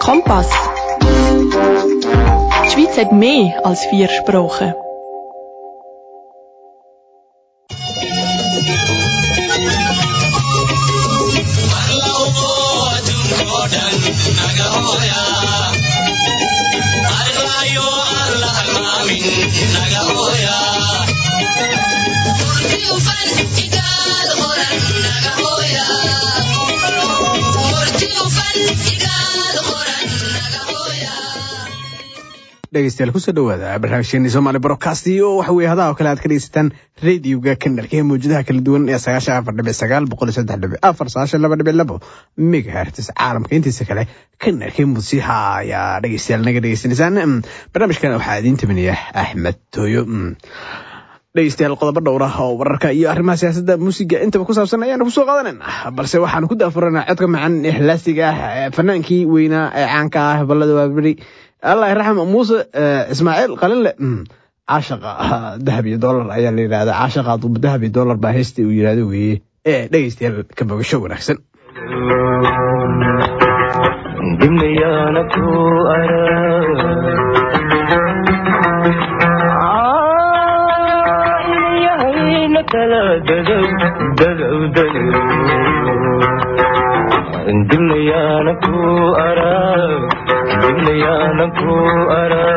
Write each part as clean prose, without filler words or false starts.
Kompass. Die Schweiz hat mehr als 4 Sprachen. dhegeystayaal ku soo dhawaada barnaamijkeena Soomaali Broadcast iyo waxa weeye hadaha kale aad ka dhegeysataan radio-ga kanalka mawjadaha kala duwan ee 94.9 megahertz caalamka intiisa kale kanalka musiixa ayaa dhegeystayaal naga dhegeysanaysaan barnaamijkan waxaa idin taminaya Axmed Tooyo dhegeystayaal qodobo dhowr ah oo wararka iyo arrimaha siyaasadda muusiga intaba ku saabsan ayaan ku soo qaadanaynaa balse waxaan ku daafuranaa codka macaan ee xilaasiga ah fanaankii weynaa ee caanka ah balada waabari الله يرحمه موسى إسماعيل قليل عاشق ذهبي دولار أيام اللي هذا عاشق ضب ذهبي دولار باهستي ويرادو إيه ليستي كم بشوف أحسن دنيانا ku ara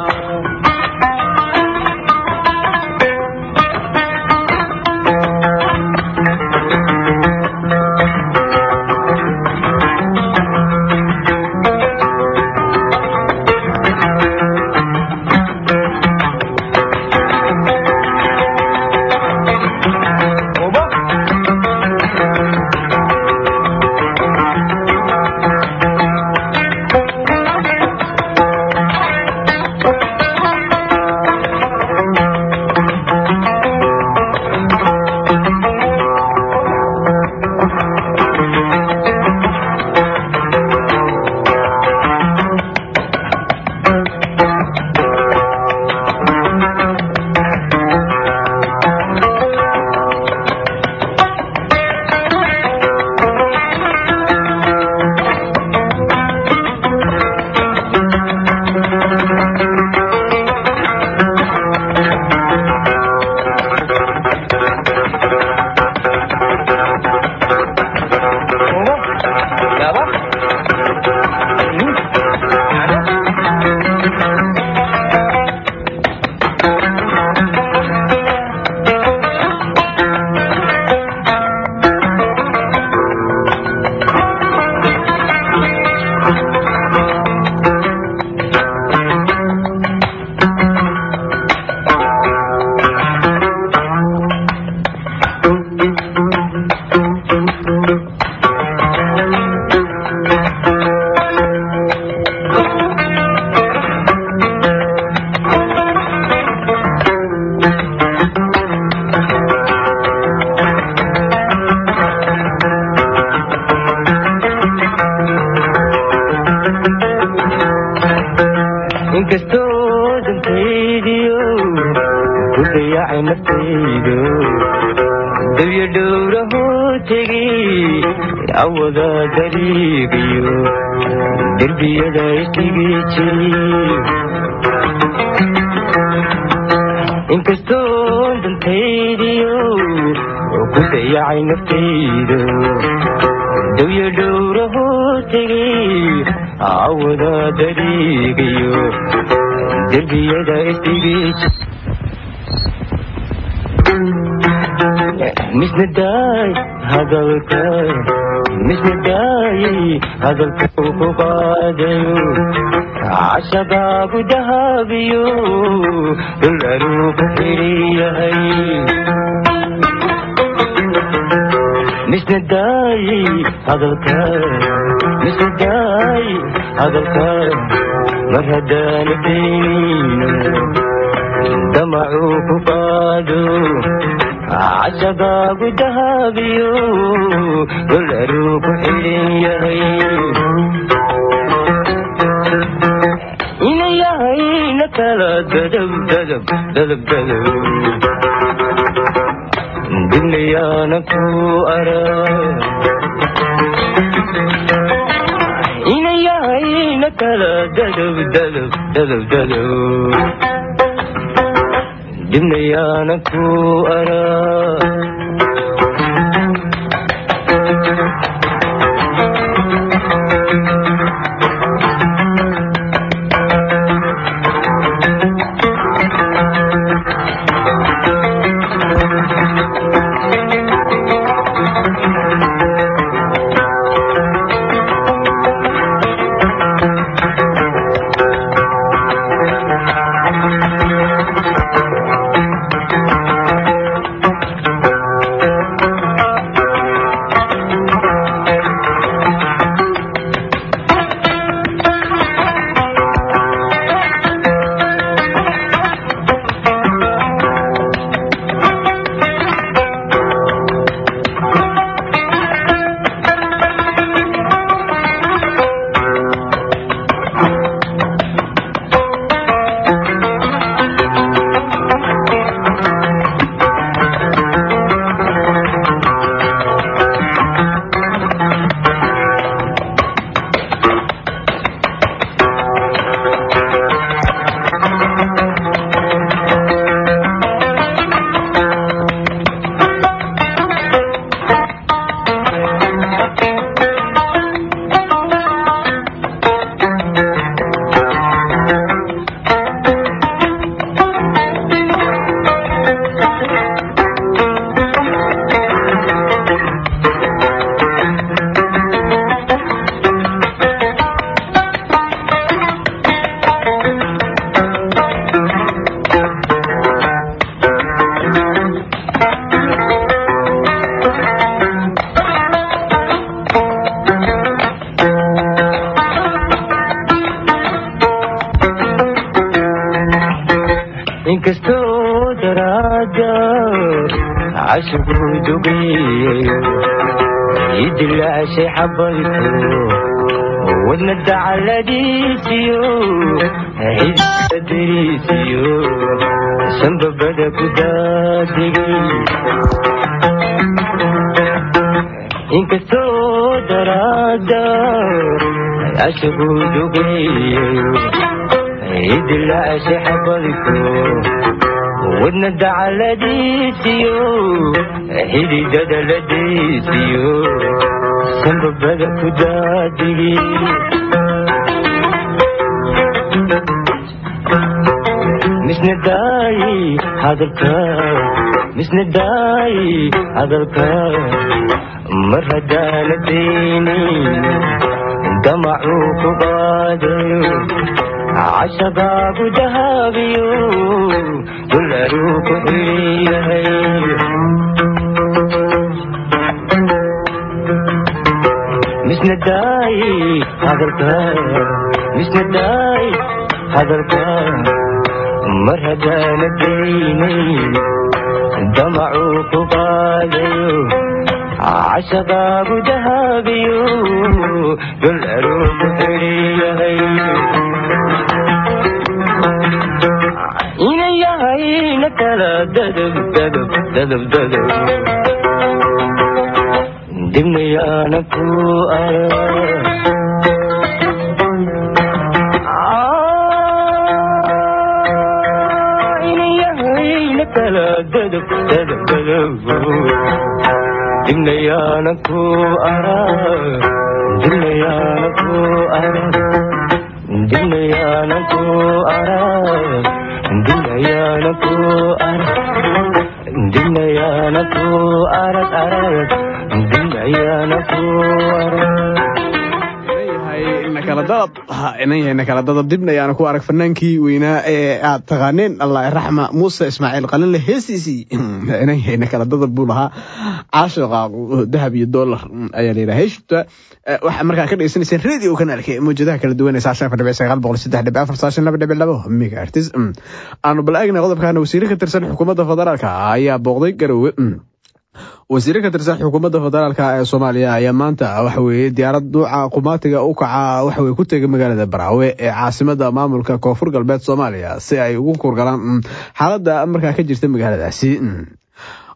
عشقاك ذهبيو العروق حريهي مش نداي هذا الكلام مش نداي هذا الكلام مرهدان بينينا دمعوك فادو عشقاك ذهبيو العروق حريهي دلب دنيانا ku ara inayahayna kala dadab dadab dadab dadab dibnayaana ku araa inkastoo daraada cashugu dugeeyo idilaashay xabalku wadna dacaladiisiyo xidadiriisiyo sanbabada ku daadigay inkastoo daraada cashugu dugeeyo idilaashay xabalku wadna dacaladiisiyo xididada ladiisiyo sanbabada ku daadigay misna daayi hadalka mar haddaana daynin damacuu ku qaadayo cashagaagu dahabiyo dularuu ku xiyahay misna daayi hadalka mar haddaana daynin damacuu ku qaadayo cashagaagu dahabiyo dularuu ku xiyahay inayahayna kala dadab dadab dadab dadab dibnayaana ku araa inayahayna kala dadab dadab dadab dibnayaana ku araa dibnayaana ku araa dibnayaana ku araa dibnayaana ku arag dibnayaana ku arag inayahayna kala dadab dibnayaana ku arag fanaankii weynaa ee aad taqaaneen allah raxma muuse ismaaciil qalinle heestiisii inayahayna kala dadab buu lahaa caashiqa dahab iyo dollar ayaa layidhaha heeshta waxaa markaa ka dhegeysanayseen radio kanaalka mawjadaha kala duwan ee saashan megahertz aanu bal eegna qodobkaana wasiire ka tirsan xukuumadda federaalka ayaa booqday Garowe wasiire ka tirsan xukuumadda federaalka ee Soomaaliya ayaa maanta waxa weeye diyaarad duuca qumaatiga u kaca waxa weeye ku tagay magaalada Baraawe ee caasimada maamulka Koonfur Galbeed Soomaaliya si ay ugu kurgalaan xaaladda markaa ka jirta magaaladaasi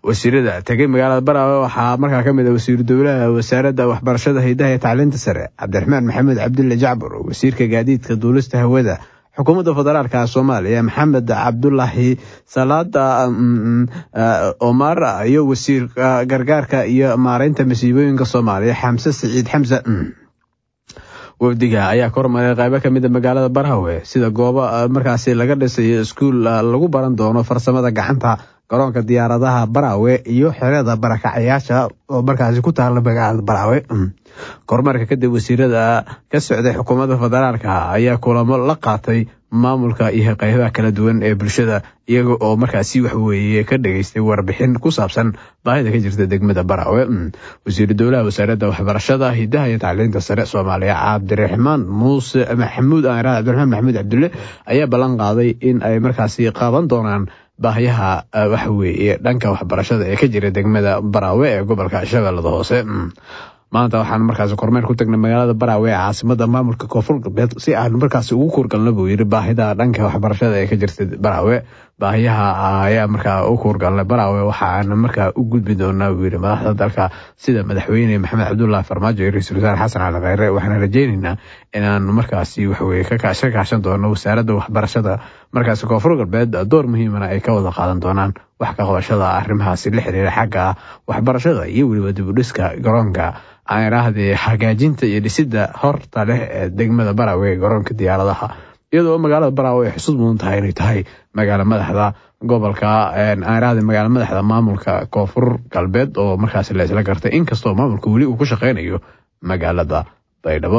wasiirada tegay magaalada Baraawe waxaa markaa ka mid ah wasiir dowlaha wasaaradda waxbarashada hidaha iyo tacliinta sare Cabdiraxmaan Maxamed Cabdulle Jacbar, wasiirka gaadiidka duulista hawada xukuumadda federaalka Soomaaliya Maxamed Cabdullaahi Salaada Omar iyo wasiirka gargaarka iyo maareynta masiibooyinka Soomaaliya Xamse Saciid Xamse. wafdiga ayaa kormaray qaybo ka mid ah magaalada Baraawe sida goobo markaasi laga dhisay iskuul lagu baran doono farsamada gacanta, garoonka diyaaradaha Baraawe iyo xerada barakacayaasha oo markaasi ku taala magaalada Baraawe. kormarka kadib wasiirada ka socday xukuumadda federaalka ayaa kulamo la qaatay maamulka iyo qaybaha kala duwan ee bulshada, iyaga oo markaasi wax weeye ka dhageystay warbixin ku saabsan baahida ka jirta degmada Baraawe. wasiir dowlaha wasaaradda waxbarashada hidaha iyo tacliinta sare Soomaaliya Cabdiraxmaan Maxamed Cabdulle ayaa ballan qaaday in ay markaasi qaban doonaan baahiyaha wax weeye dhanka waxbarashada ee ka jira degmada Baraawe ee gobolka Shabeellada Hoose. maanta waxaan markaasi kormeer ku tagnay magaalada Baraawe ee caasimadda maamulka Koonfur Galbeed si aan markaasi ugu kurgalno buu yiri baahida dhanka waxbarashada ee ka jirta Baraawe. baahiyaha ayaa markaa u kurgalnay Baraawe waxaan markaa u gudbi doonaa buu yiri madaxda dalka sida madaxweyne Maxamed Cabdullaahi Farmaajo iyo ra'iisul wasaare Xasan Cali Khayre. waxaan rajaynaynaa inaan markaasi wax weeye ka kaashan doono wasaaradda waxbarashada markaasi Koonfur Galbeed door muhiimana ay ka wada qaadan doonaan wax ka qabashada arrimahaasi la xiriira xagga waxbarashada iyo weliba dib u dhiska garoonka aan iraahday hagaajinta iyo dhisidda horta leh ee degmada Baraawe garoonka diyaaradaha, iyadoo magaalada Baraawe ay xusuus mudan tahay inay tahay magaalo madaxda gobolka aan iraahday magaalo madaxda maamulka Koonfur Galbeed oo markaasi la isla gartay inkastoo maamulku weli uu ku shaqeynayo magaalada Baydhabo.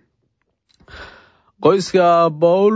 qoyska Paul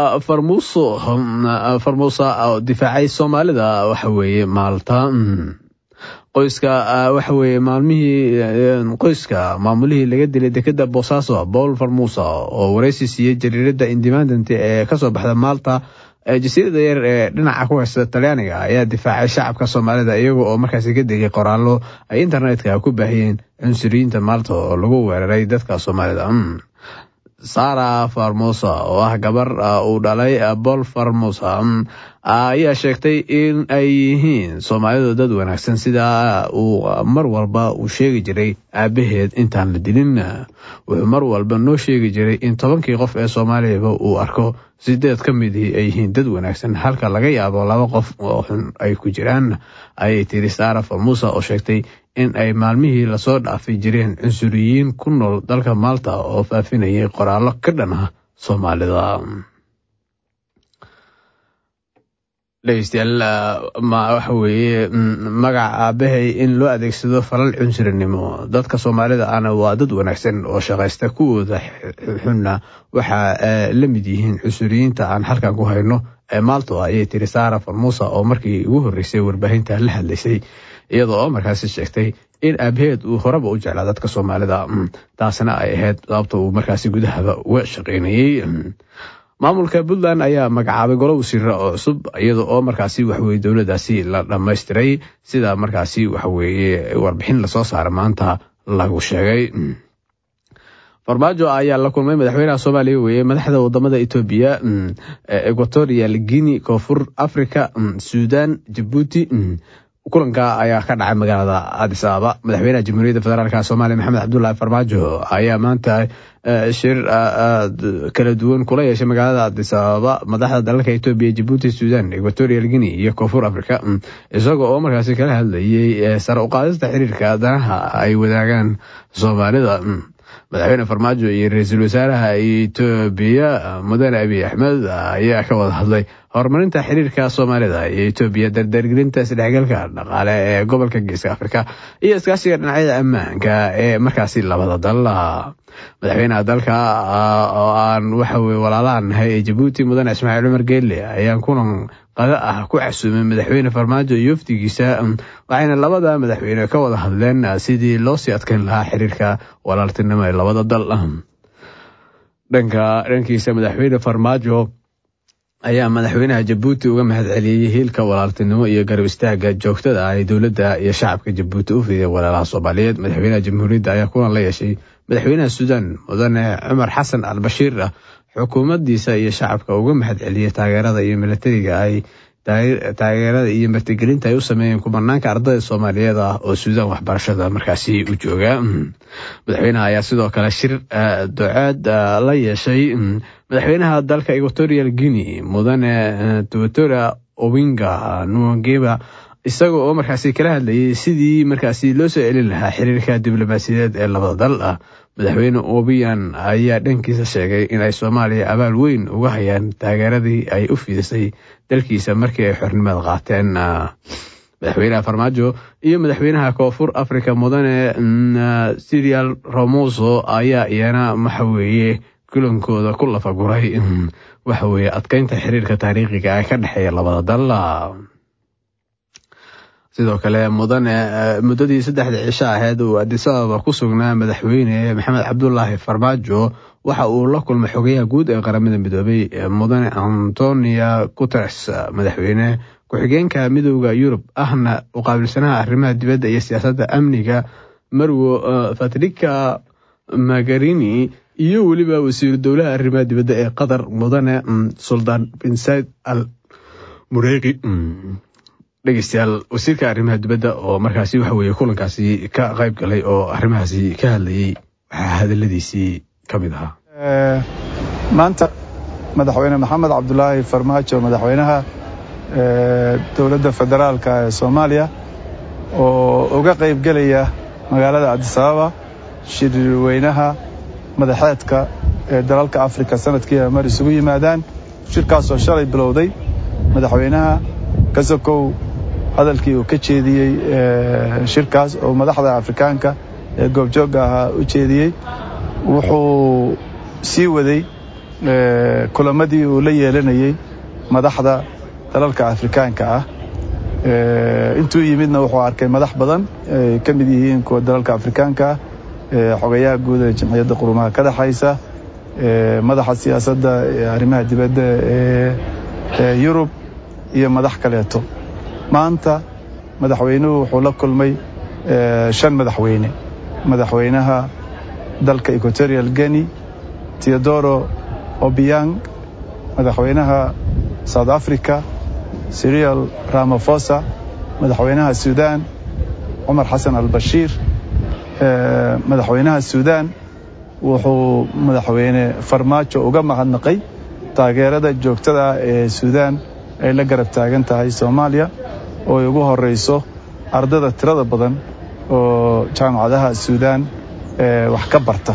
Farmusa oo difaacay Soomaalida waxa weeye Maalta. qoyska waxa weeye qoyska maamulihii laga dilay dekada Boosaaso Paul Farmusa oo wareysi siiyay jariirada Independent ee ka soo baxda Maalta ee jasiirada yar ee dhinaca ku haysta Talyaaniga ayaa difaacay shacabka Soomaalida iyaga oo markaasi ka digay qoraallo ay internetka ku baahiyeen cunsuriyiinta Maalta oo lagu weeraray dadka Soomaalida. Sara Farmosa oo ah gabar uu dhalay Paul Farmosa ayaa sheegtay in ay yihiin Soomaalidu dad wanaagsan sida uu mar walba u sheegi jiray aabaheed intaan la dilin. wuxuu mar walba noo sheegi jiray in 10kii qof ee Soomaaliyeed uu arko 8 ka mid ay yihiin dad wanaagsan halka laga yaabo 2 qof oo xun ay ku jiraan, ayay tiri Sara Farmosa oo sheegtay in ay maalmihii la soo dhaafay jireen cunsuriyiin ku nool dalka Maalta oo faafinayay qoraallo ka dhan ah Soomaalida. dhegeystayaal waxa weeye magaca aabahay in loo adeegsado falal cunsurinimo dadka Soomaalida ana waa dad wanaagsan oo shaqaysta kuwooda xunna waxa la mid yihiin cunsuriyiinta aan halkan ku hayno ee Maalta, ayay tiri Sara Farmosa oo markii ugu horeysay warbaahinta la hadlaysay iyadoo markaasi sheegtay in aabaheed uu horeba u jeclaa dadka Soomaalida, taasna ay ahayd sababta uu markaasi gudaha uga shaqeynayay. maamulka Puntland ayaa magacaabay golo wasiiro oo cusub iyadoo oo markaasi wax weeye dowladdaasi la dhammaystiray sida markaasi wax weeye warbixin la soo saaray maanta lagu sheegay. Farmaajo ayaa la kulmay madaxweynaha Soomaaliya weeye madaxda wadamada Itoobiya, Equatorial Guinea, Koonfur Afrika, Suudaan, Djibouti. kulanka ayaa ka dhacay magaalada Addis Ababa. madaxweynaha Jamhuuriyadda Federaalka Soomaaliya Maxamed Cabdullaahi Farmaajo ayaa maanta shir kala duwan kula yeeshay magaalada Addis Ababa madaxda dalalka Itoobiya, Djibouti, Suudaan, Equatorial Guinea iyo Koonfur Afrika, isagoo oo markaasi kala hadlayay sare u qaadista xiriirka danaha ay wadaagaan Soomaalida. madaxweyne Farmaajo iyo ra'iisul wasaaraha Itoobiya Mudane Abiy Ahmed ayaa ka wada hadlay horumarinta xiriirka Soomaalida iyo Itoobiya, dardargelinta isdhexgalka dhaqaale ee gobolka Geeska Afrika iyo iskaashiga dhinacyada ammaanka ee markaasi labada dal. madaxweynaha dalka oo aan waxa weeye walaalahan nahay ee Djibouti Mudane Ismaaciil Cumar Geelle ayaan kulan qada ah ku casuumay madaxweyne Farmaajo iyo wafdigiisa, waxayna labada madaxweyne ka wada hadleen sidii loo sii adkeyn lahaa xiriirka walaaltinimo ee labada dal. dhankiisa madaxweyne Farmaajo ayaa madaxweynaha Djibouti uga mahadceliyay hilka walaaltinimo iyo garab istaaga joogtada ah ee dowladda iyo shacabka Djibouti u fidiyay walaalaha Soomaaliyeed. madaxweynaha jamhuuriyadda ayaa kulan la yeeshay madaxweynaha Suudaan Mudane Cumar Xasan al-Bashiir, xukuumaddiisa iyo shacabka uga mahadceliyay taageerada iyo militariga ay taageerada iyo martigelinta ay u sameeyeen kumanaanka ardayda Soomaaliyeed oo Suudaan waxbarashada markaasi u jooga. Madaxweynaha ayaa sidoo kale shir ducaad la yeeshay madaxweynaha dalka Equatorial Guinea mudane Teodoro Obiang Nguema isagoo oo markaasi kala hadlayay sidii markaasi loo soo celin lahaa xiriirka diblomaasiyadeed ee labada dal. Madaxweyne Obiang ayaa dhankiisa sheegay in ay Soomaaliya abaal weyn uga hayaan taageeradii ay u fidisay dalkiisa markii ay xornimada qaateen. Madaxweynaha Farmaajo iyo madaxweynaha Koonfur Afrika mudane Cyril Ramaphosa ayaa iyana maxaweeye kulankooda ku lafaguray waxaweeye adkeynta xiriirka taariikhiga ee ka dhexeeya labada dal. sidoo kale muddadii 3 cisho ahayd uu Addis Ababa ku sugnaa madaxweyne Maxamed Cabdullaahi Farmaajo waxa uu la kulmay xogayaha guud ee qaramada midoobay mudane Antonio Guterres madaxweyne ku-xigeenka midowga Yurub ahna u qaabilsanaha arrimaha dibadda iyo siyaasadda amniga Marwo Federica Mogherini iyo waliba wasiir dowlaha arrimaha dibadda ee Qatar mudane Sultan bin Said Al Murayqi. dhegeystayaal wasiirka arrimaha dibadda oo markaasi waxa weeye kulankaasi ka qayb galay oo arrimahaasi ka hadlayay waxa hadaladiisii ka mid ahaa. maanta madaxweyne Maxamed Cabdullaahi Farmaajo madaxweynaha dowladda federaalka ee Soomaaliya oo uga qayb galaya magaalada Addis Ababa shirweynaha madaxeedka ee dalalka Afrika sanadkii mar isugu yimaadaan. shirkaas oo shalay bilowday madaxweynaha kasokow hadalkii uu ka jeediyey shirkaas oo madaxda Afrikaanka ee goobjooga ahaa u jeediyey wuxuu sii waday kulamadii uu la yeelanayay madaxda dalalka Afrikaanka ah. intuu yimidna wuxuu arkay madax badan ay ka mid yihiin kuwa dalalka Afrikaanka xogayaha guud ee jamciyadda qurumaha ka dhaxaysa madaxa siyaasadda arrimaha dibadda ee Yurub iyo madax kaleeto. maanta madaxweynuhu wuxuu la kulmay 5 madaxweyne madaxweynaha dalka Equatorial Guinea Teodoro Obiang madaxweynaha South Africa Cyril Ramaphosa madaxweynaha Suudaan Omar Hassan al-Bashir madaxweynaha Suudaan wuxuu madaxweyne Farmaajo uga mahadnaqay taageerada joogtada ee Suudaan ay la garab taagan tahay Soomaaliya oo ugu horeyso ardada tirada badan oo jaamacadaha Suudaan wax ka barta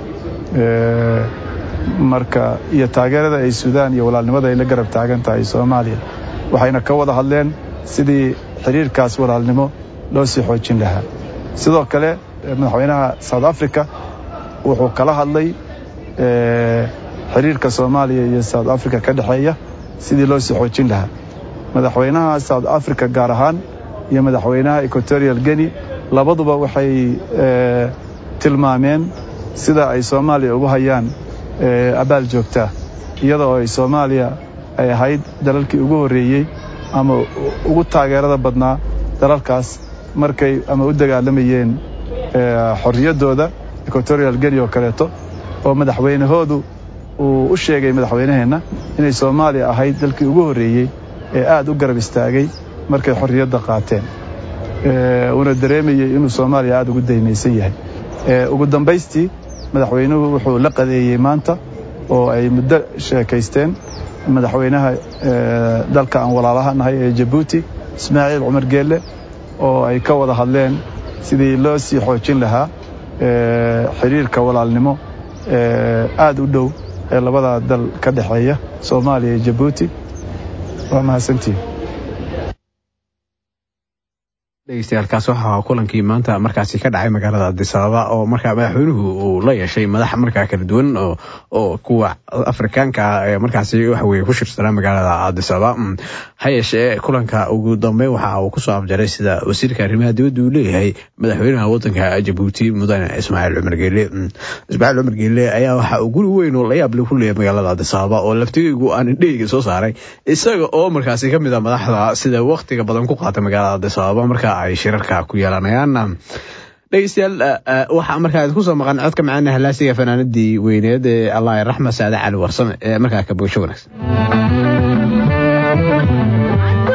marka iyo taageerada ay Suudaan iyo walaalnimada ay la garab taagan tahay Soomaaliya waxayna ka wada hadleen sidii xiriirkaas walaalnimo loo sii xoojin lahaa. sidoo kale madaxweynaha South Africa wuxuu kala hadlay xiriirka Soomaaliya iyo South Africa ka dhaxeeya sidii loo sii xoojin lahaa. madaxweynaha South Africa gaar ahaan iyo madaxweynaha Equatorial Guinea labaduba waxay tilmaameen sida ay Soomaaliya ugu hayaan abaal joogta iyadoo ay Soomaaliya ay ahayd dalalkii ugu horeeyay ama ugu taageerada badnaa dalalkaas markay ama u dagaalamayeen xorriyadooda. Equatorial Guinea oo kaleeto oo madaxweynahoodu uu u sheegay madaxweynaheena inay Soomaaliya ahayd dalkii ugu horeeyay ee aad u garab istaagay markay xorriyadda qaateen una dareemayay inuu Soomaaliya aad ugu daymaysan yahay. ugu dambeystii madaxweynuhu wuxuu la qadeeyay maanta oo ay muddo sheekaysteen madaxweynaha dalka aan walaalaha nahay ee Djibouti Ismaaciil Cumar Geelle oo ay ka wada hadleen sidii loo sii xoojin lahaa xiriirka walaalnimo aad u dhow ee labada dal ka dhaxeeya Soomaaliya iyo Djibouti. waa mahadsantiin. dhegeystayaal waxaa kulankii maanta markaasi ka dhacay magaalada Addis Ababa oo markaa madaxweynuhu uu la yeeshay madax markaa kala duwan oo kuwa Afrikaanka ee markaasi waxa weeye ku shirsanaa magaalada Addis Ababa. ha yeeshee kulanka ugu dambeyn waxa uu ku soo afjaray sida wasiirka arrimaha dibadda uu leeyahay madaxweynaha waddanka Djibouti mudane Ismaaciil Cumar Geelle. Ismaaciil Cumar Geelle ayaa waxa uu guri weyn oo la yaab leh ku leeyahay magaalada Addis Ababa oo laftigiigu aan indheyga soo saaray isaga oo markaasi ka mid ah madaxda sida waqtiga badan ku qaata magaalada Addis Ababa marka ay shirarka ku yeelanayaan. dhegeystayaal waxaa markaa ku soo maqan codka macaan halaasiga fanaanadii weyneed ee Allah yarxama Saade Cali Warsame ee markaa ka boosho wanaagsan.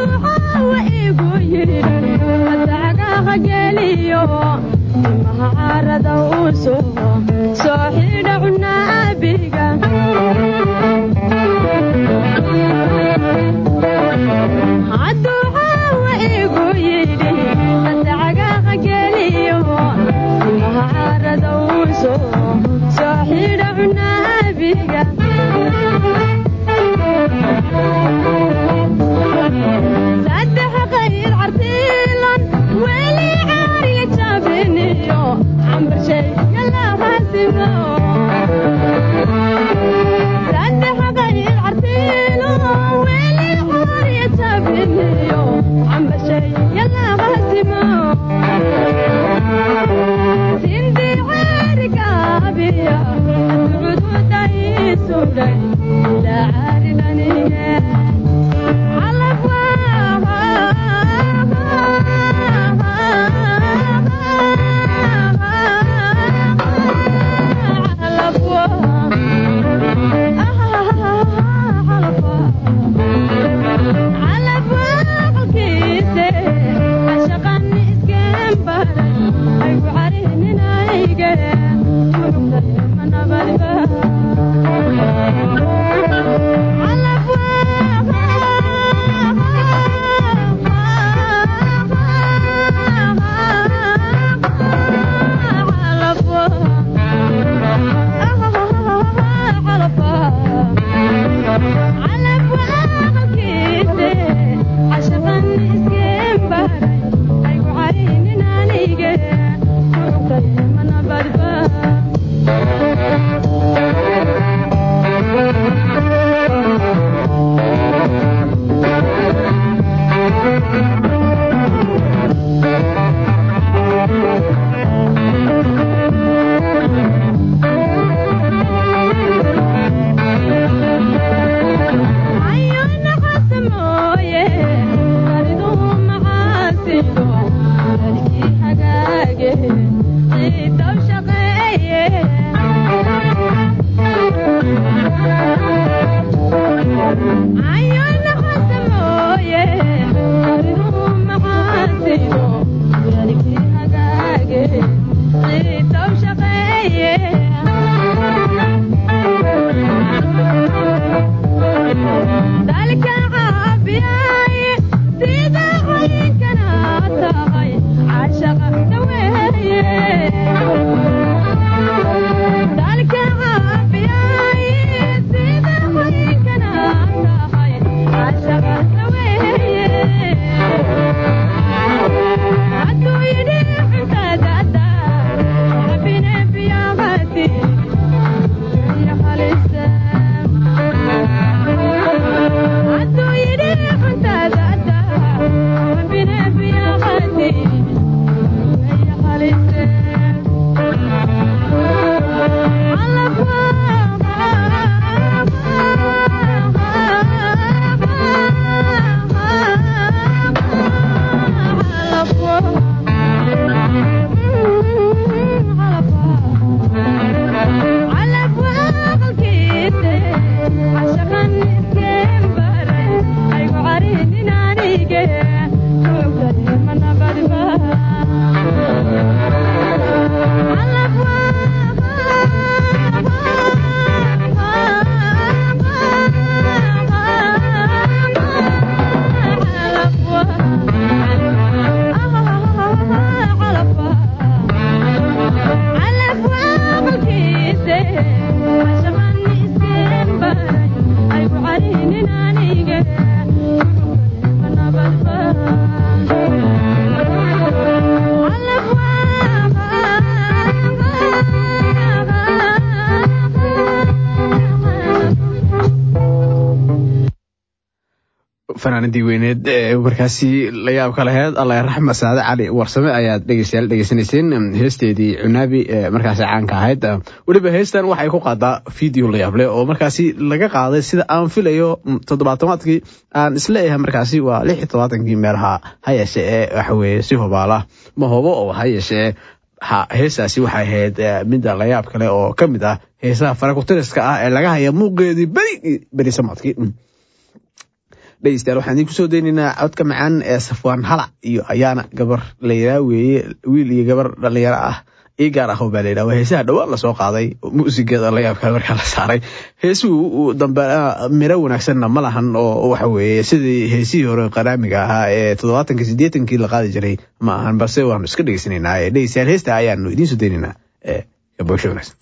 fanaanadii weyneed markaasi la yaab ka laheyd allah raxma saade cali warsame ayaad dhegeysanayseen heesteedii cunaabi markaasi caanka ahayd weliba heestan waxay ku qaadaa video la yaab leh oo markaasi laga qaaday sida aan filayo 70-aadkii aan isleeyahay markaasi waa 76-kii meelaha hayeeshe ee waxa weeye si hubaala ma hubo oo hayeeshe heesaasi waxay ahayd midda la yaab kale oo ka mid ah heesaha farakutiriska ah ee laga haya muuqeedii beri samadkii dhegeystayaal waxaan idinku soo deynaynaa codka macaan ee Safwaan Halac iyo Ayaana gabar la yiraahdo weeye wiil iyo gabar dhalinyaro ah ii gaar ah oo baa la yiraahdo heesaha dhawaan la soo qaaday muusigeeda la yaabka markaa la saaray heesuhu dambe miro wanaagsanna ma lahan oo waxa weeye sidii heesihii hore qaraamiga ahaa ee 70-80kii la qaadi jiray ma ahan balse waanu iska dhegeysanaynaa dhegeystayaal heesta ayaanu idiin soo deynaynaa gabasho wanaagsan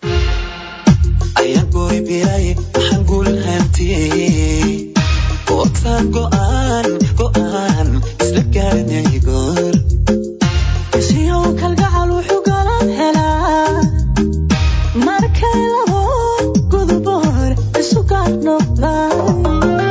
ayaan goori biray waxaan guulan hantiyey Otan go'an isla garanay goor Isiyo kalgacal wuxuu galan helaa markay labo gudboor isu gaar noqdaan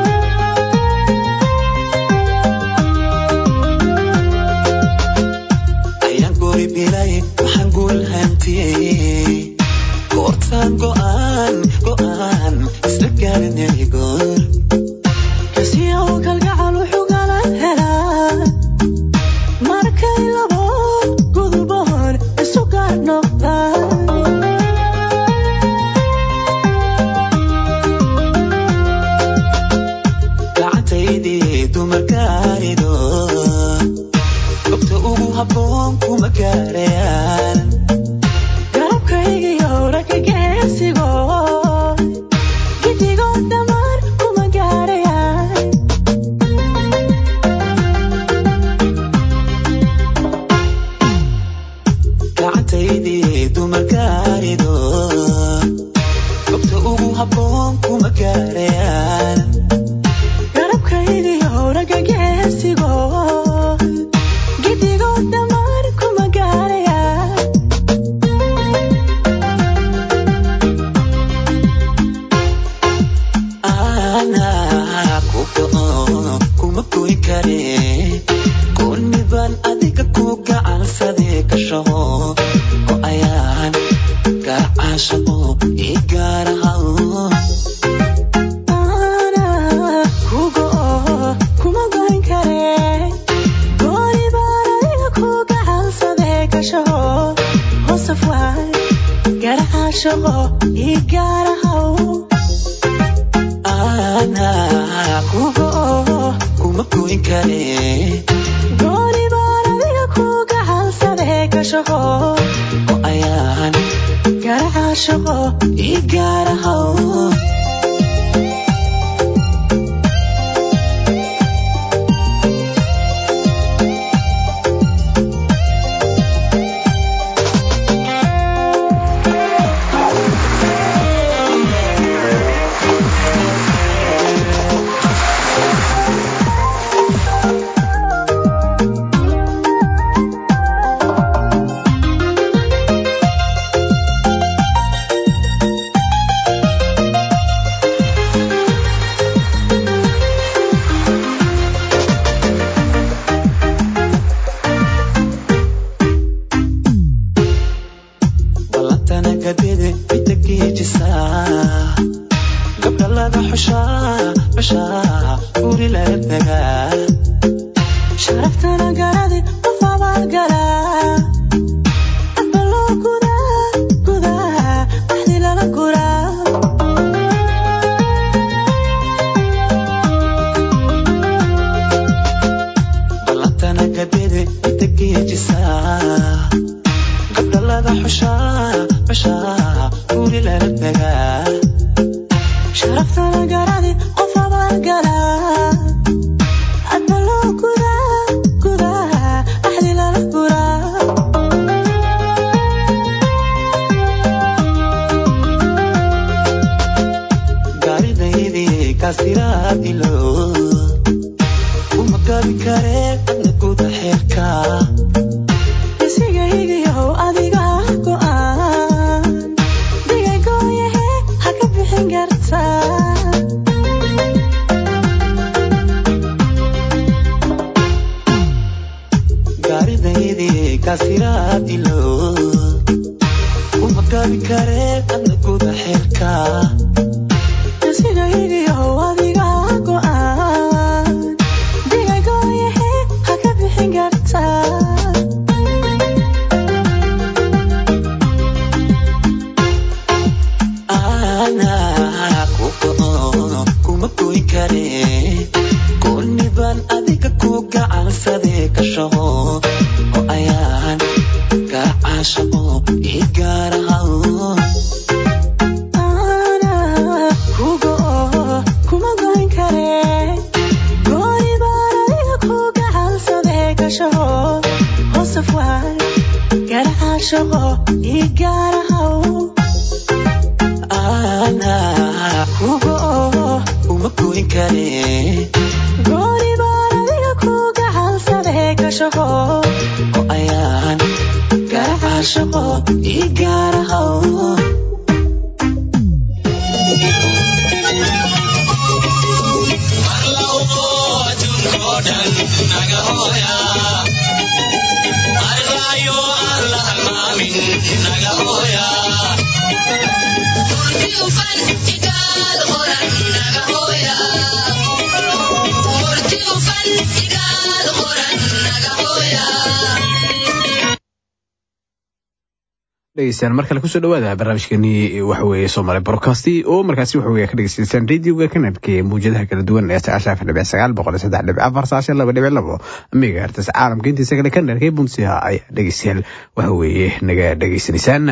ayaan goori biray waxaan guul hantiyey Otan go'an isla garanay goor Isiyo kalgacal wuxuu galan helaa markay labo gudboor isu gaar noqdaan gacantaydii dumarkaarido gobta ugu habboon kuma gaarayaan garabkaygiyo ragga geesigo gidigood dhammaan kuma gaarayaan gacantaydii dumarkaarido gobta ugu habboon kuma gaarayaan garabkaygiyo ragga geesigo gidigood dhammaan kuma gaarayaan kuma goyn kare gooni baan adiga ku gacansadee ka shaho oo ayaan gacaashaqo ii gaarahaw kuma goyn kare gooni baan adiga ku gacansadee ka shaho hoosaf waay gacaashaqo ii gaarahaw kuma goyn kare gooni baan adiga ku gacansadee ka shaho oo ayaan gacaashaqo ii gaarahaw sidaydi kasiraad ilo uma gabi kare adna guda xilka sidaydi adiga go'aan digaygoyahe haka bixin kartaa kuniban adiga ku gacansade ka shaqo oo ayaan gacaashaqo igaarahaw ana kugo kuma goyn kare kuniban adiga ku gacansade ka shaqo hosafwaan gacaashaqo igaarahaw ana kugo kuma goyn kare shaqo oo ayaan gacaashaqo igaarahaw dhegeystayaal markale kusoo dhawaada barnaamijkani waxa weeye Soomaali Broadcast oo markaasi waxa weeye ka dhageysan radio-ga kanadka muujadaha kala duwan ee 9.9 megahertz caalamka intiisa kale kanadka bunsiha ay dhegeystayaal waxa weeye naga dhageysanaysan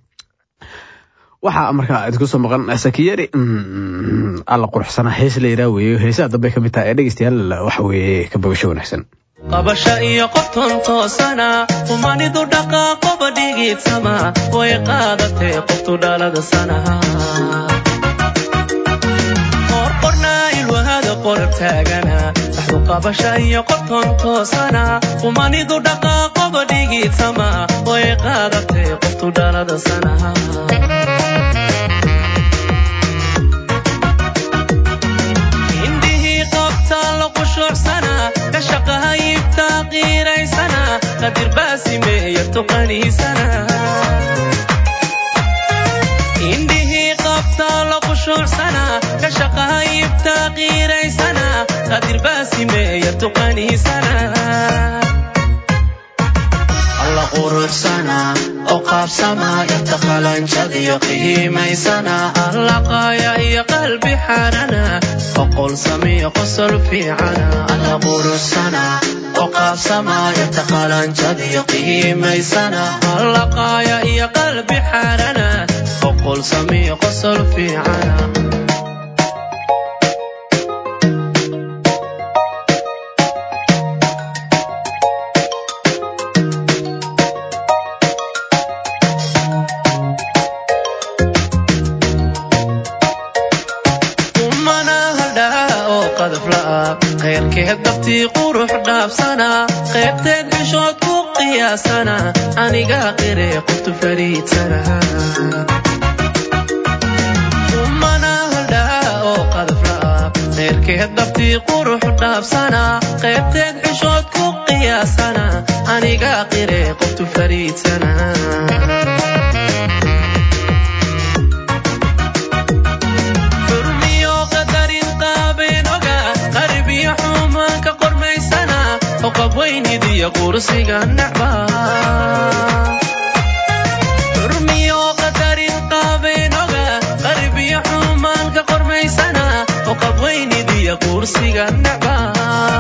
waxa markaa idinku soo maqan sakiyari alla quruxsana hees la yiraahdo heesaha dambe ka mid tahay dhegeystayaal waxa weeye ka bogasho wanaagsan qabasha iyo qofton toosana umanidu dhaqaaqo badhigid sama way qaadatay qoftu dhalada sanaha qorqorna ilwahada qorab taagana saxdu qabasha iyo qofton toosana umanidu dhaqaaqo badhigid sama way qaadatay qoftu dhalada sanaha قدر باسمه يتقني سنة إنده قبطة لقشور سنة كشقها يبتغير سنة قدر باسمه يتقني سنة الله قرر سنة أقاب سما يتخلن شذي قيمي سنة الله قايا يا قلبي حارنا فقل سمي قصر في عنا الله قرر سنة أقاب سما يتخلن شذي قيمي سنة الله قايا يا قلبي حارنا فقل سمي قصر في عنا كهدفتي قروح دابسنا قيبتين حشود كو قياسنا أنيقا قيري قلت فريد سنة ومنا هلدا وقد فراب غير كهدفتي قروح دابسنا قيبتين حشود كو قياسنا أنيقا قيري قلت فريد سنة وقبويني دي قرصي النعبا رمي وقدر القابين قربي حمان كقرمي سنة وقبويني دي قرصي النعبا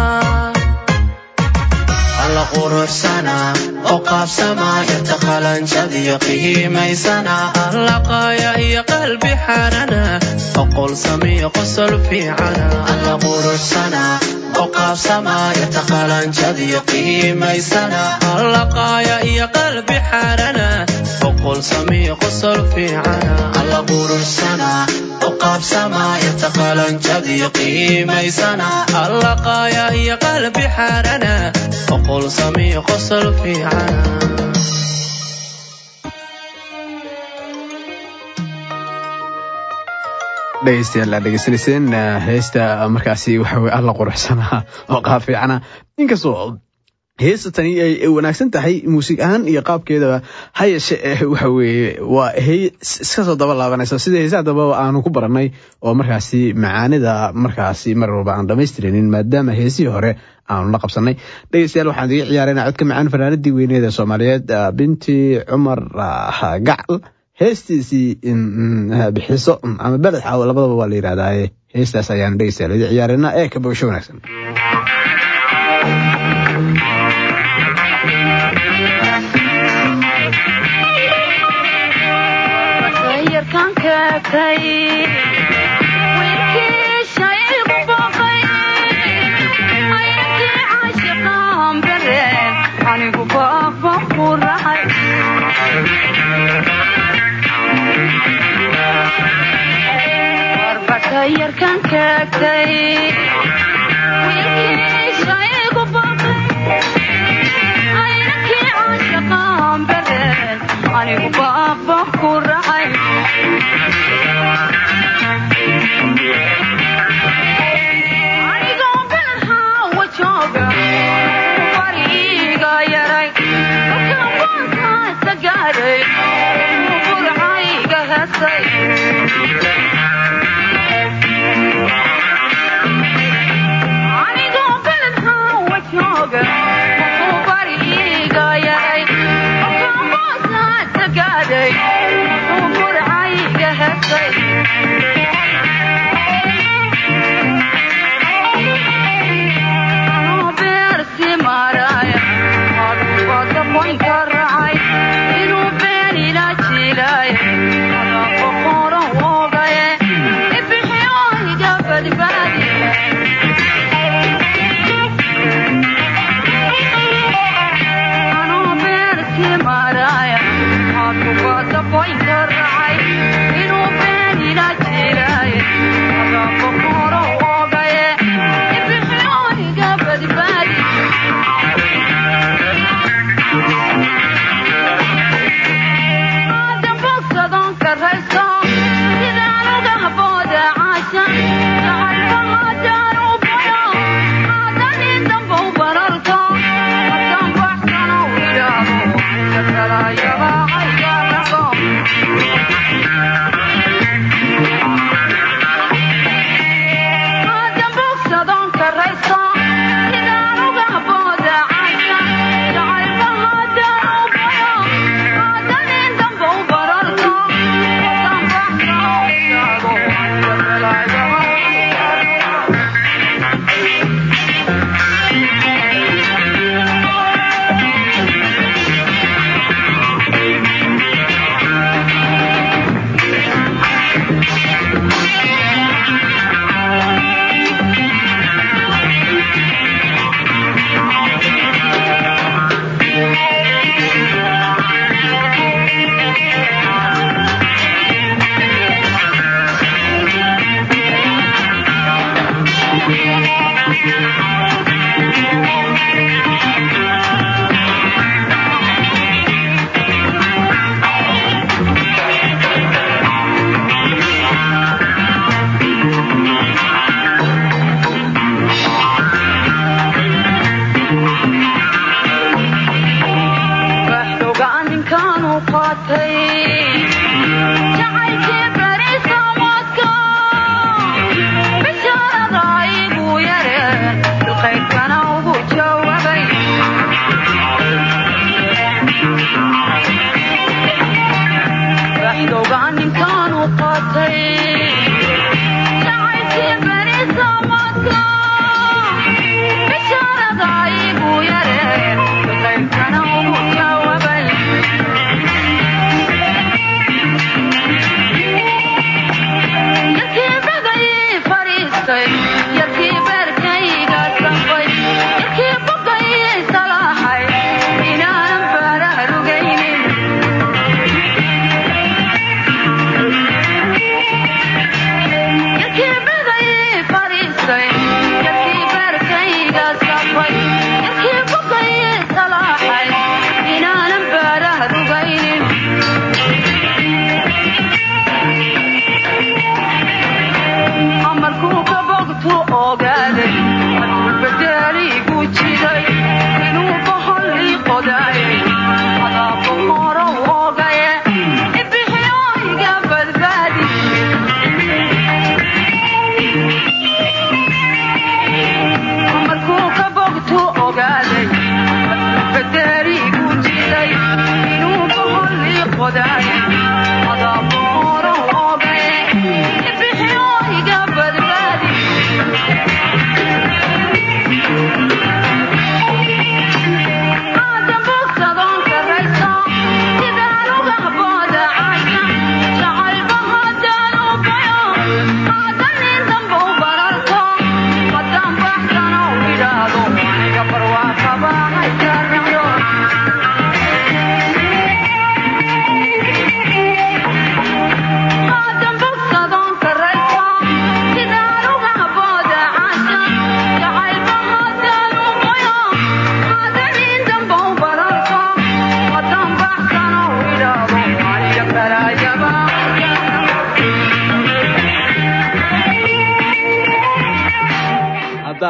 على قرر سنة وقاب سما يتخلن شذي قيمي سنة اللقايا يا قلبي حارنا وقل سمي قصر في عنا على قرر سنة وقاب سما يتخلن شذي قيمي سنة اللقايا يا قلبي حارنا وقل سمي قصر في عنا على قرر سنة وقاب سما يتخلن شذي قيمي سنة اللقايا يا قلبي حارنا وقل سمي قصر في عنا dhegeystayaal aad dhegeysanayseen heesta markaasi waxa weeye alla quruxsanaa oo qaab fiicana inkastoo heesatani ay wanaagsan tahay muusig ahaan iyo qaabkeedaba ha yeeshe waxa weeye waa iska soo daba laabanaysa sida heesaha daba aanu ku baranay oo markaasi macaanida markaasi mar walba aan dhammaystirinin maadaama heesihii hore aanu la qabsanay dhegeystayaal waxaan idiga ciyaaraynaa codka macaan fanaanadii weyneed ee Soomaaliyeed binti Cumar Gacal heestiisii bixiso ama beled xaw labadaba waa la yiraahdaa heestaas ayaan dhegeystayaal idiga ciyaaraynaa ee ka bogsho wanaagsan yarkan kaagtay wiilkii shaygu baqay aynankii caashaqaan bareen anigu baaba ku racay anigoo beledhaa wajooga bariga yaray markaan baankaasa gaaray burcayga hesay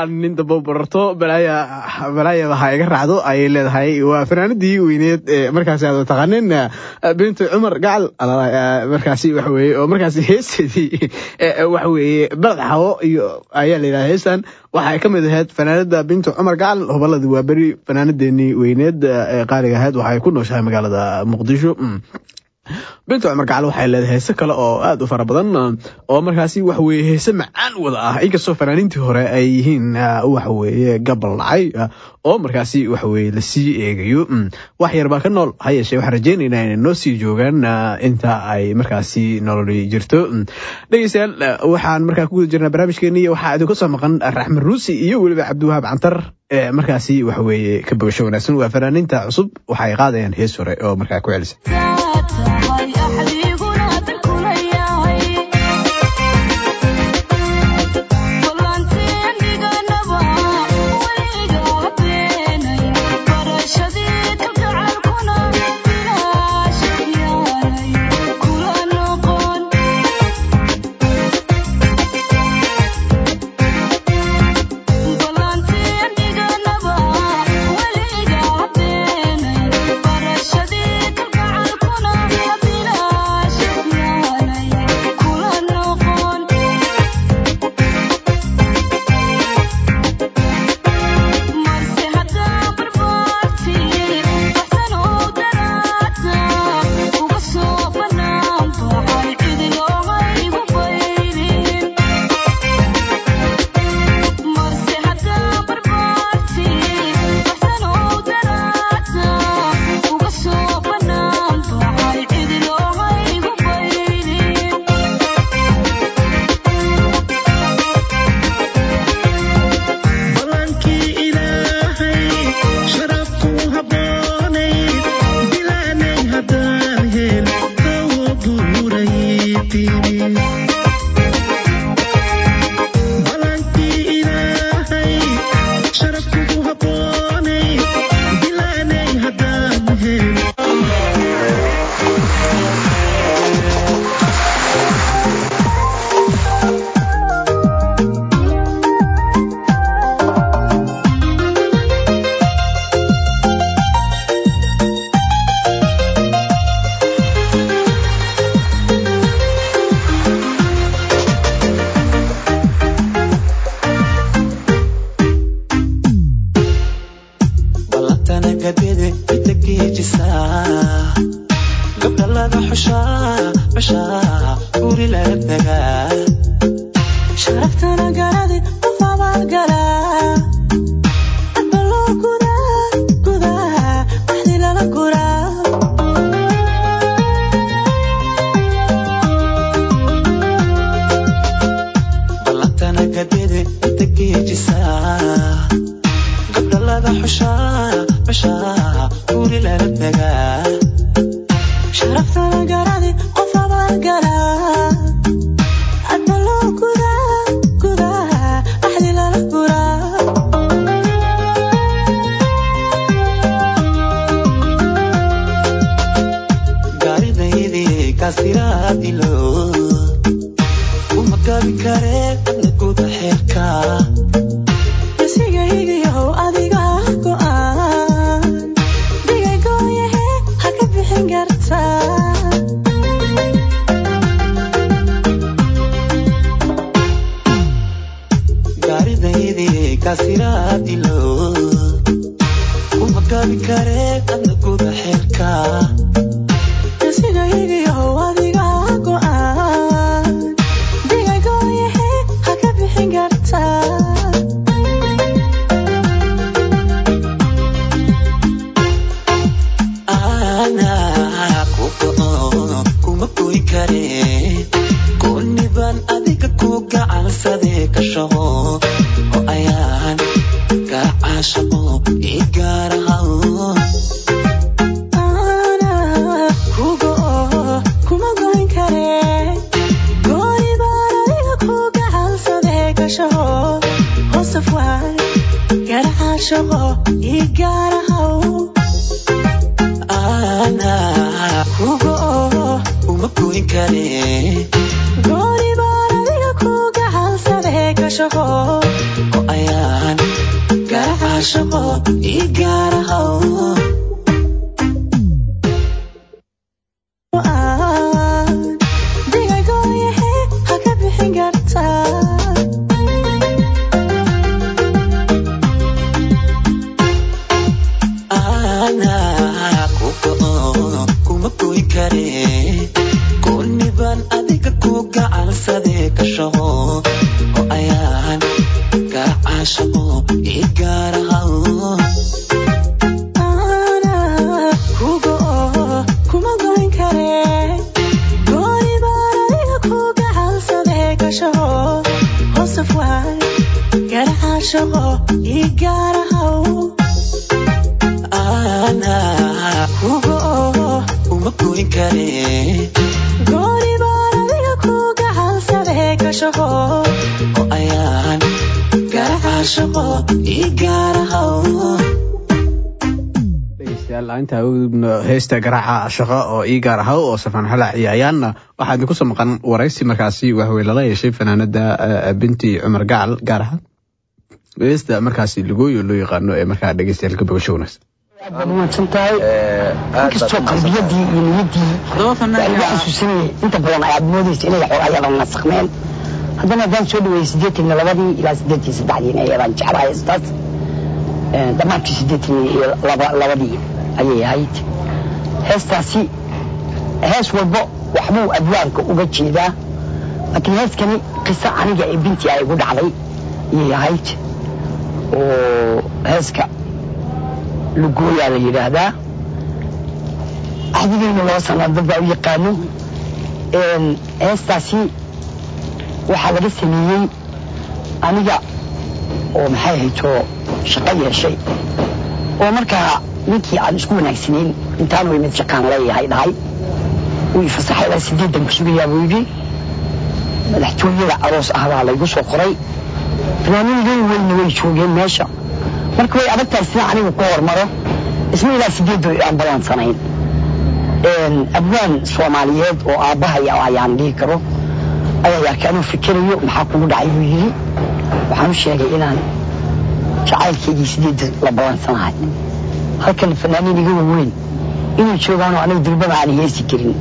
inaan nin damba bararto balaayada ha iga raacdo ayay leedahay. waa fanaanadii weyneed markaasi aad taqaanin bintu cumar gacal markaasi waxa weeye oo markaasi heesadii waxa weeye balad xawo iyo ayaa la yidhaha heestan waxay ka mid ahayd fanaanada bintu cumar gacal. hoballadii waa beri fanaanadeenii weyneed ee qaaliga ahayd waxay ku nooshahay magaalada muqdisho. bintu cumar gacal waxay leedahay heese kale oo aad u fara badan oo markaasi waxa weeye heese macaan wada ah, inkastoo fanaaniintii hore ay yihiin waxa weeye gabal dhacay oo markaasi waxa weeye lasii eegayo. wax yar baa ka nool, ha yeeshee waxaan rajaynaynaa inay noo sii joogaan inta ay markaasi nololi jirto. dhegeystayaal waxaan markaa ku guda jirnaa barnaamijkeenii. waxaa idinka soo maqan raxmed ruusi iyo weliba cabdiwahaab cantar markaasi waxa weeye ka bogasho wanaagsan. waa fanaaniinta cusub, waxay qaadayaan hees hore oo markaa ku celisa. Gooni baan adiga ku gacan saday ka shaqo oo ayaan caashaqo ii gaarahow digaygoyahe ha ka bixin kartaa kuma goyn kare gooniban adiga ku gacansadee ka shaqo oo ayaan gacaashaqo ii gaarahow kuma goyn kare gooniban adiga ku gacansadee ka shaqo hoosaf waay gacaashaqo ii gaarahow uma goyn kare gooniban adiga ku gacansadee ka shaqo oo ayaan gacaashaqo ii gaarahow intaa gudubno heesta garaaca shaqo oo ii gaar ahaw oo safan xalac ciyayaanna waxaa idinku soo maqan waraysi markaasi waxwey lala yeeshay fanaanada binti cumar gacal gaar ahaan heesta markaasi lagooyo loo yaqaano ee markaa dhegeystayaal ka bogasho wanaagsan maadsantahay inkastoo qalbiyadii iyo niyaddii waxay xasuusanayay inta badan ay aad moodaysa inay xoogayada nasakmeen haddana haddaan soo dhaweeyey 82 ilaa 83 ayadaan jeclahay heestaas dhammaantii 82 ayay ahayd heestaasi hees walbo waxbuu adwaanka uga jeedaa laakiin heeskani qiso aniga ee binti ay igu dhacday ayay ahayd oo heeska lugooyaa la yidhaahdaa axdigayna 2 sano dad baa u yaqaano heestaasi waxaa laga sameeyey aniga oo maxay hayto shaqo yeeshay oo markaa ninkii aan isku wanaagsanayn intaanu imid shaqaan leeyahay dhahay wuu ifasaxay ilaa 8 ku sugayaa buu yidhi madaxtooyada aroos ahbaa laygu soo qoray fanaaniinadii weyna way joogeen meesha marka way adagtahay sida anigu ku hormaro isma ilaa 8 aan balaansanayn abwaan soomaaliyeed oo aabbahaya ayaan dhihi karo ayaa yarkaanuu fikirayo maxaa kugu dhacay buu yidhi waxaan u sheegay inaan jacaylkaygii 8 la balaansanahay halkan fanaaniin iga waaweyn inay joogaan oo aniga dirbada aan heesi karin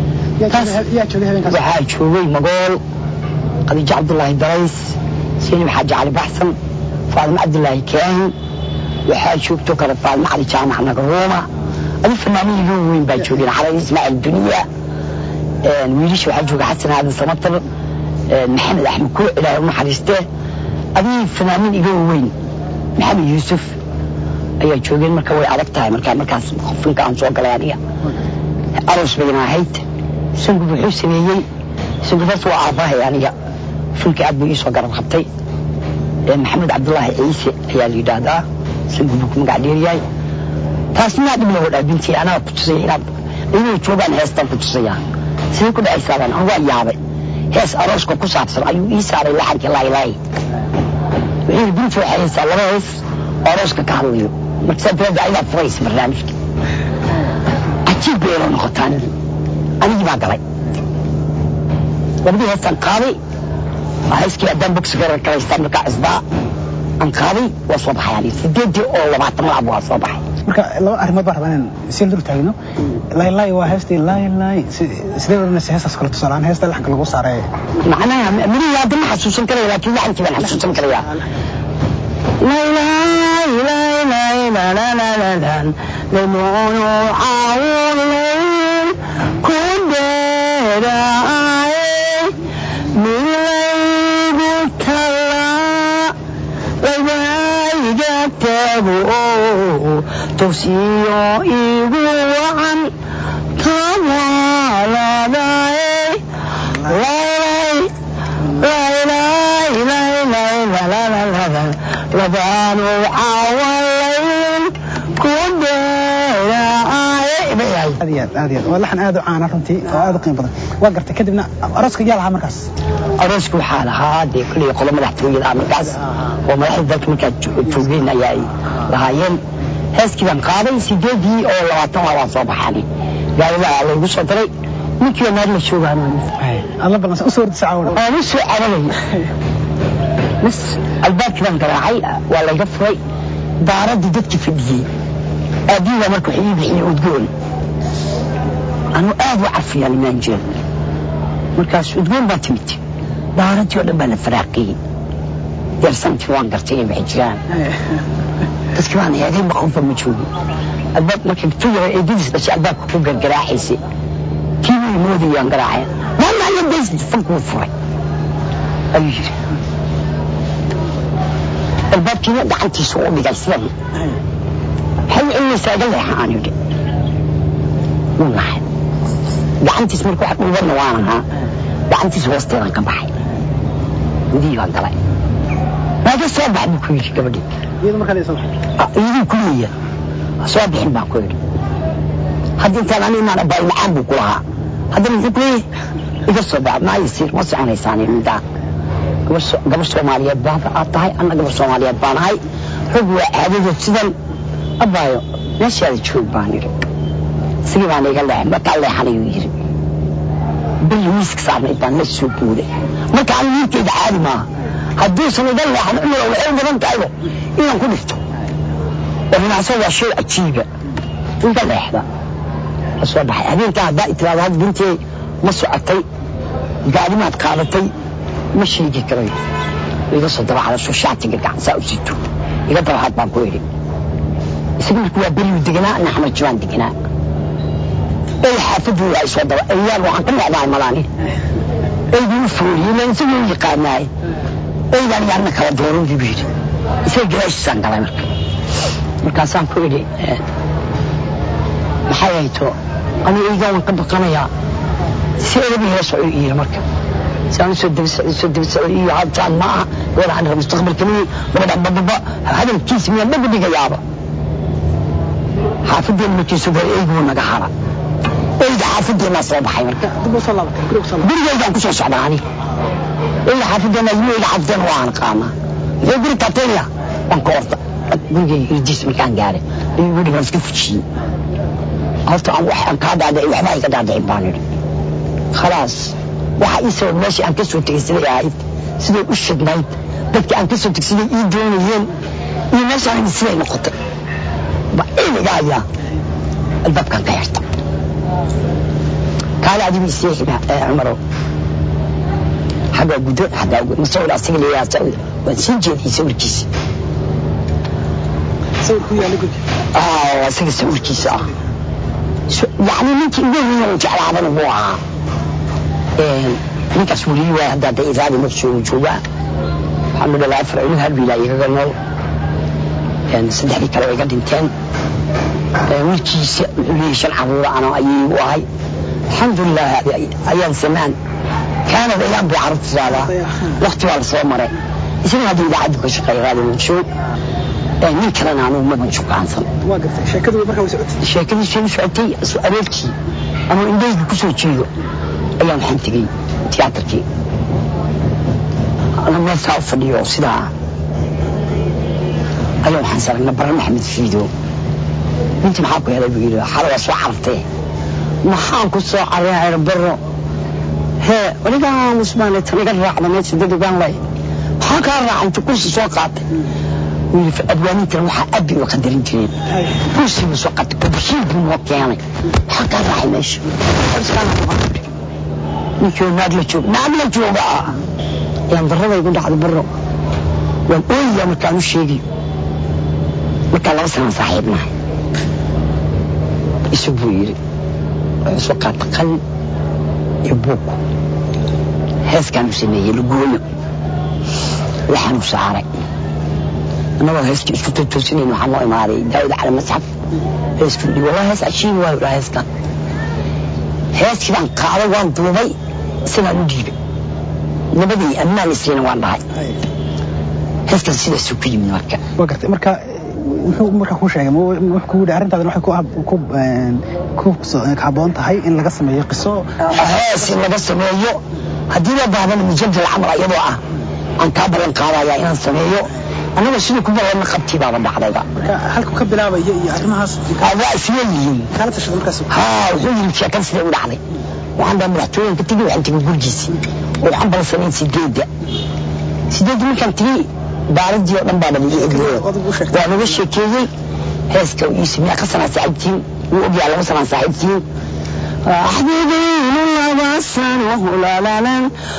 waxaa joogay magool khadiijo cabdullaahi darays سيني حاج علي بحسن فاطمة عبد الله كاهن وحاج شوفتو كذا فاطمة علي جامع نقرومة أبي فنانين يجون بيجون على اسماء الدنيا ويجيش وحاج حسن هذا سمطر محمد أحمد كل إلى يوم حريسته أبي فنانين يجون محمد يوسف أي جوجين مركوي عرفتها مركز خفن كان سوق لانية أروس بينا هيت سنقول بحسن يجي سنقول بس وعافاه يعني فنك أبو يسوع قرب خبطي محمد عبد الله عيسى هي اللي دادا سنقولكم قاعدين جاي تاسمع دبله ولا بنتي أنا كنت سيئة إنه توبان هستن كنت سيئة سيكون عيسى هو يابي هس أروسكو كسر صار أيو عيسى على لحد الله إلهي وين بنتي عيسى الله هس أروسكو كهاليو مكسب هذا إلى فريس برنامج أجيب بيرون خطان أنا جماعة قلي وبدي هستن قاضي هايسكي قدام بوكس غير كريستان مركا إصبع أنقاضي وصبح يعني سديدي أو لما تملع أبوها صبح مركا لو أرمى باربان سيلدر تاينو لا لا وهستي لا سيدي ورنسي هسا سكرت صاران هسا لحن كل قصة عليه معناها مني يا دم حسوسن كريه لكن لا أنت بن حسوسن كريه لا لا لا لا لا لا لا لا لمونو عاولين كون دراعي توسيو إيغو عن توالا داي لا لبانو عوالين كوديرا هذه واللحن هذا عانا رنتي هذا قيم بدن وقرت كدبنا أرسك جالها مركز أرسك وحالها هذه كل يقولون مدحتوية مركز ومدحت ذلك مركز توجين أياي لهايين هسكي بان قاضي سيدي أو لواتن على صباحاني قال لا على وش أدري ممكن ما أدري شو قانون الله بالله أصور تسعون مش عربي بس الباب كمان قراعي ولا يقفري daaradii dadkii fadhiyey aabbihiibaa marka waxay ii bixiyey udgoon anuu aad u carfiyaan imaan jira markaas udgoon baa timid daaradii oo dhan baa la faraaqiyey yarsantii waan gartay inay waxay jiraan dadkii baan eegay maqofa ma joogin albaab markii tuyara eedadiis dhashay albaabka ku gargaraaxaysay kii way moodayaan garaacaya maalmaayo days fankuu furay ayuu yidhi albaabkiina gacantiisu u dhigay sidan waxay cilmaysaa iga leexa aan yidhi wuu naxay gacantiis marka wax dhuubanna waan ahaa gacantiis hoosteedan ka baxay gudihii baan galay maaga soo bax buu ku yidhi gabadhii iyaduu kuleeya soo bixin baan ku yidhi hadda intaan ani imaan abaay macaan buu ku lahaa haddana muxuu ku leeyahay iga soo bax maayisiir ma soconaysaan midaan gabar Soomaaliyeed baan aad tahay anna gabar Soomaaliyeed baan ahay rag waa caadadood sidan abaayo meeshaada joog baan yidhi sidii baan iga leexay markaa leexan ayuu yidhi bil miiska saarnay baan la soo buuday marka aan ninkeyda caadi maaha hadduusan iga leexan cumar waxay u badan tahaybo inaan ku dhifto warinaasa waa shay cajiiba inta leexda soo baxay habeenkaa haddaa itiraado had bintee ma socotay gaarimaad qaadatay ma sheegi karayo iga soo dabaxda shaatiga gacansaa u sito iga dabaxad baan ku yidhi isaga markuu waa beriyu deganaa ana xamar jibaan deganaa ay xaafaddu ay soo daba ayaan waxaan ka necdahay malaani aygii u fooyey laan isagoo yaqaanaay aygaan yaarna kala dooran buu yidhi isaga gadaashiisaan galay markaasaan ku yidhi maxay hayto ani aygaan waan ka baqanayaa si edabi hela soco yidhi marka سأنا سود إيه هذا كان معه ولا عنده مستقبل كبير ولا بابا هذا الكيس من النبض جيابه حافظ لما كيس ولا إيه هو نجحنا إيه حافظ لما صاب حيمر دبوا صلاة برجع يجان كوش شعباني إيه حافظ لما يجي حافظ لما وعن قامة يقول تطيع أنكورت برجع يجلس مكان جاري يقول بس كيف شيء هذا عم وح كذا هذا وحنا كذا هذا يباني خلاص waxa ii soo meeshii aan ka soo tagay ahayd sidoo u shidnayd dadkii aan ka soo tagsiday ii doonayeen iyo meeshaan sidee noqotay ba ilaayaa albaabkan ka yarta kaala adigu seexina umaro xaga gudo xaga mas'uul asiga leeyahay saud waan sii jeediyay sawirkiisa sawirku yaa lagu asiga sawirkiisa yani ninkii ugu weyn jeclaadana buu ahaa ninkaas weli waa hadda idaadi markuu jooga waxaan dhalaa farciin hal wiilay iga nool saddexdii kale iga dhinteen wiilkiisa wuxuu shan caruur ana ayuu wahay alxamdulillah ayaan samaan kaanad ayaan bi carruurtaada waqti waa soo maray isna hadda idaacadu ka shaqeeyay show nin kalena aanu ma shaqaansan waa gartay sheekadu markaa way socotay sheekadii soo socotay adeerkii ama indhayga ku soo jeedo ayaan xantigay tiyaatarkii أنا ما سأعرف اليوم سداع أيوة حسن أنا برا محمد فيدو أنت محاكو هذا بيقول حلوة سو عرفتي محاكو سو عريا برا هي ولقى مسلمان تلقى الرعب ما يصدق بان لي حاكا الرعب أنت كل سو قاط وفي أدواني تروح أبي وقدرين ترين بوسي مسوقات ببشير بموكياني حاكا الرعب ماشي بس كان نشوف نادلة شوف بقى يعني ضربة يقول على برا والأول يوم كانوا شيء ما كان أصلا صاحبنا يسوي سوقات قل يبوك هذا كانوا سنة يلقون لحنوا سعري أنا والله هسك شفت توسنين وحنا إماري داود على مسحف هسك والله هسك شيء ولا هسك هسك كان قارئ وان طلبي سنة نجيبه نبدي أمام السنة والله هسك السنة سكري من مركا وقت مركا marka ku sheegay wuxuu ku yidhi arrintaadana waxay ku haboon tahay in laga sameeyo qiso si laga sameeyo haddii la baahdan mujadal camal iyadoo ah aan ka balan qaadaya inaan sameeyo anaga sidoo ku balan qabtii baa dhacdayba halku ka bilaabaya iyo arrimahaas waa isleeyihiin kala tashay markaas wuxuu yiri sheekad sidee u dhacday waxaan dhan madaxtooyinka tigi waxaan tigi gurgiisi oo aan balsanayn sideed markaan tigi baaradii oo dhan baa nabiga eegay waa naga sheekeeyay heeska uu ismiya ka sanaa saaxiibtiin uu ogyahay lama sanaa saaxiibtiin حبيبي لله وصانه لا لا لا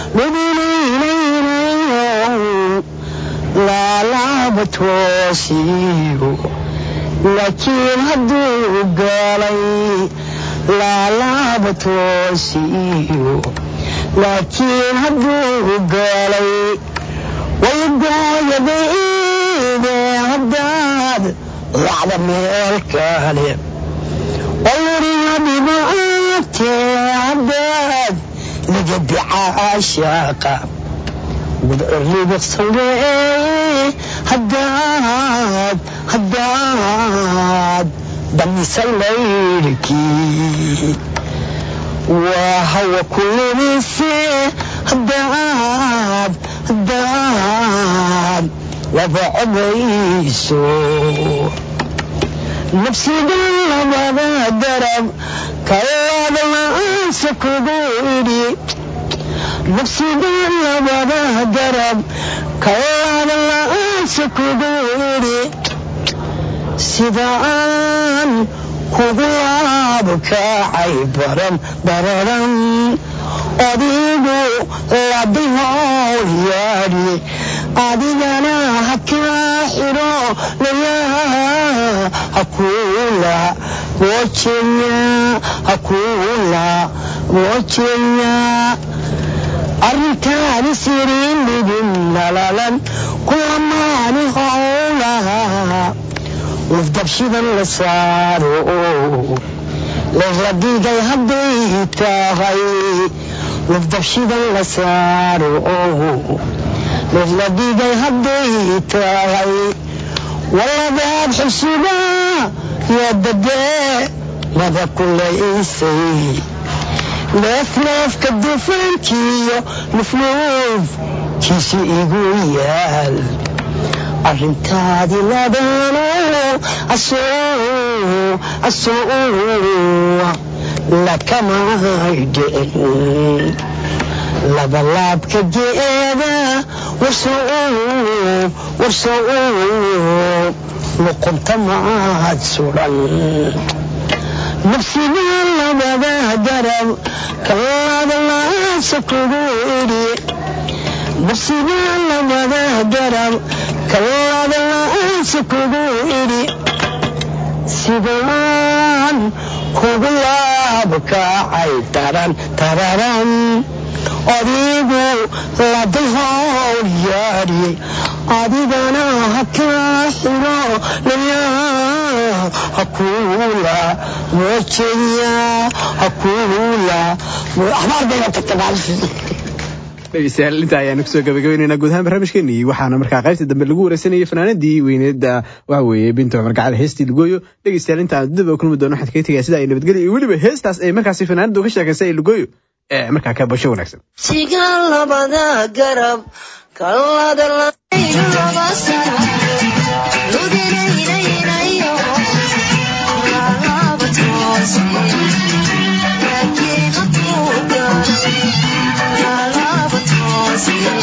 لا لا بتوسيه لكن هدو قالي لا لا بتوسيه لكن هدو قالي ويبقى يبيدي هداد وعلى الكالي والله بمعاتي عباد لقد عاشاقا اللي بصلي هداد هداد دمي سليلكي وهو كل نسي هداد هداد وبعبيسو نفسي قلب هذا الدرب كياد ما أنسك بيدي نفسي قلب هذا الدرب كياد ما أنسك بيدي سيدان كذابك عبرم بررم أديبو لديه ياري أدينا هكاحرو ليا أكولا وشنيا أكولا وشنيا أرنتان سيرين بدن لالالن كلاماني حولها وفدبشيدا لصارو لغديقا يهديتاهي وفدبشيدا لصارو لغديقا يهديتاهي والله باب حسوبا يا الدداء ماذا كل إيسي لفلف كدفنكيو لفلف كيسي إيقويال أرنتادي لدانو السوء لك ما يدين لبلاب كجيبا وسوء لقمت معاد سوران نفسي بالله بابا درب كلاد الله سكبوري نفسي بالله بابا درب كلاد الله سكبوري سيدان كغلابك عي تران تران أريبو لديه ياري أدينا هكاحرو ليا هكولا وشيا هكولا أحبار بينا تكتبالي dhegeystayaal inta ayaanu kusoo gabagabaynaynaa guud ahaan barnaamijkeenii waxaana markaa qaybta dambe lagu wareysanayay fanaanadii weyneeda waxa weeye binta cumar gacali heestii lugooyo dhegeystayaal intaan dib kulmi doono waxaad kaga tegaa sida ay nabadgelyo iyo weliba heestaas ay markaasi fanaanadu ka sheekaysay lugooyo markaa ka basho wanaagsan sigaan labada garab kalada la